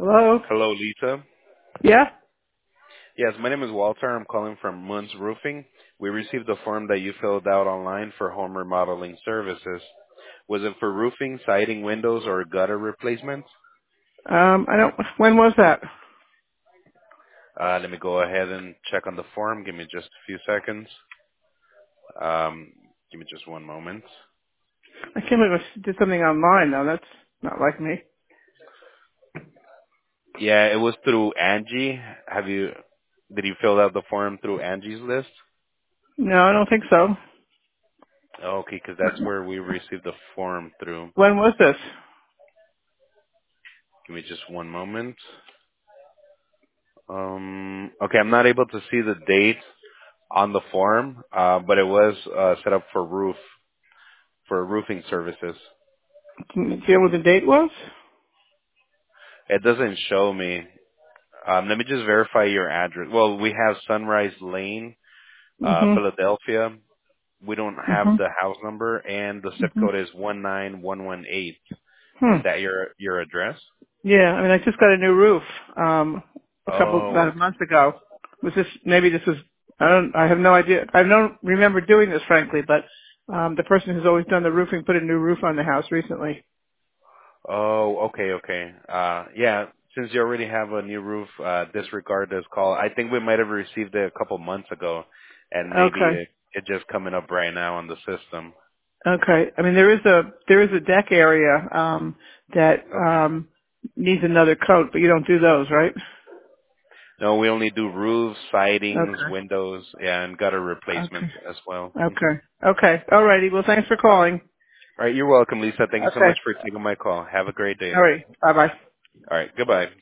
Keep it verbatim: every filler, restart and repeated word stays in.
Hello? Hello, Lisa. Yeah? Yes, my name is Walter. I'm calling from Moons Roofing. We received a form that you filled out online for home remodeling services. Was it for roofing, siding, windows, or gutter replacement? Um, I don't, when was that? Uh, let me go ahead and check on the form. Give me just a few seconds. Um, give me just one moment. I can't believe I did something online though. That's not like me. Yeah, it was through Angie. Have you, did you fill out the form through Angie's list? No, I don't think so. Okay, because that's where we received the form through. When was this? Give me just one moment. Um, okay, I'm not able to see the date on the form, uh, but it was uh, set up for roof for roofing services. Can you tell what the date was? It doesn't show me. Um, let me just verify your address. Well, we have Sunrise Lane, uh, Mm-hmm. Philadelphia. We don't have Mm-hmm. the house number, and the zip Mm-hmm. code is one nine one one eight. Hmm. Is that your your address? Yeah, I mean, I just got a new roof, um, a couple, about Oh, a month ago. Was this, maybe this was, I don't, I have no idea. I don't remember doing this, frankly, but, um, the person who's always done the roofing put a new roof on the house recently. oh, okay, okay. Uh, yeah. Since you already have a new roof, uh, disregard this call. I think we might have received it a couple months ago, and maybe Okay. it, it just coming up right now on the system. Okay. I mean, there is a there is a deck area um, that Okay. um, needs another coat, but you don't do those, right? No, we only do roofs, sidings, Okay. windows, yeah, and gutter Okay. replacements as well. Mhm. Okay. Okay. All righty. Well, thanks for calling. All right, you're welcome, Lisa. Thank you so Okay. much for taking my call. Have a great day. All right. Bye bye. All right, goodbye.